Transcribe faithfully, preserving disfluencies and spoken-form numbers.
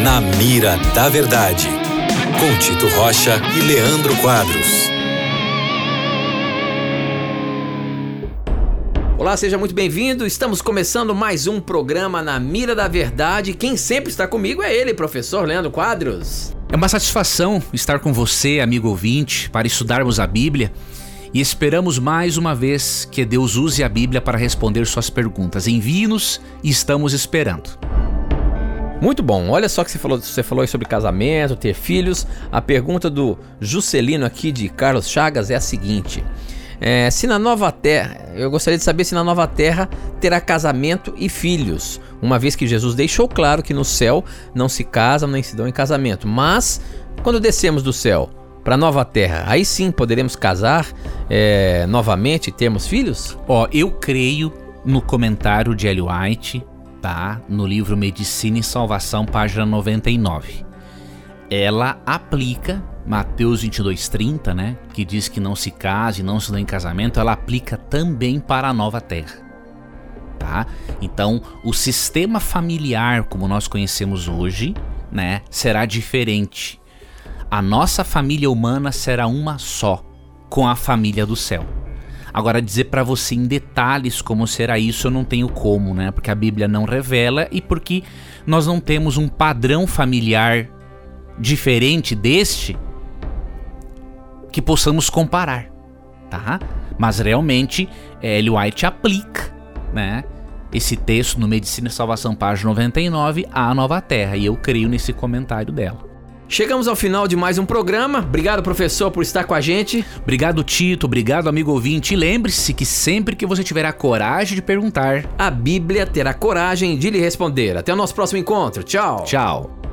Na Mira da Verdade, com Tito Rocha e Leandro Quadros. Olá, seja muito bem-vindo. Estamos começando mais um programa Na Mira da Verdade. Quem sempre está comigo é ele, professor Leandro Quadros. É uma satisfação estar com você, amigo ouvinte, para estudarmos a Bíblia. E esperamos mais uma vez que Deus use a Bíblia para responder suas perguntas. Envie-nos e estamos esperando. Muito bom, olha só que você falou, você falou aí sobre casamento, ter filhos. A pergunta do Juscelino aqui de Carlos Chagas é a seguinte: é, se na nova terra, eu gostaria de saber se na nova terra terá casamento e filhos, uma vez que Jesus deixou claro que no céu não se casam nem se dão em casamento, mas quando descemos do céu para a nova terra, aí sim poderemos casar é, novamente e termos filhos? Ó, eu creio no comentário de Ellen White, tá? No livro Medicina e Salvação, página noventa e nove. Ela aplica Mateus vinte e dois, trinta, né? Que diz que não se case, não se dê em casamento. Ela aplica também para a nova terra, tá? Então, o sistema familiar, como nós conhecemos hoje, né, será diferente. A nossa família humana será uma só, com a família do céu. Agora, dizer para você em detalhes como será isso, eu não tenho como, né? Porque a Bíblia não revela e porque nós não temos um padrão familiar diferente deste que possamos comparar, tá? Mas realmente, Ellen White aplica, né, esse texto no Medicina e Salvação, página noventa e nove, à nova terra. E eu creio nesse comentário dela. Chegamos ao final de mais um programa. Obrigado, professor, por estar com a gente. Obrigado, Tito. Obrigado, amigo ouvinte. E lembre-se que sempre que você tiver a coragem de perguntar, a Bíblia terá coragem de lhe responder. Até o nosso próximo encontro. Tchau. Tchau.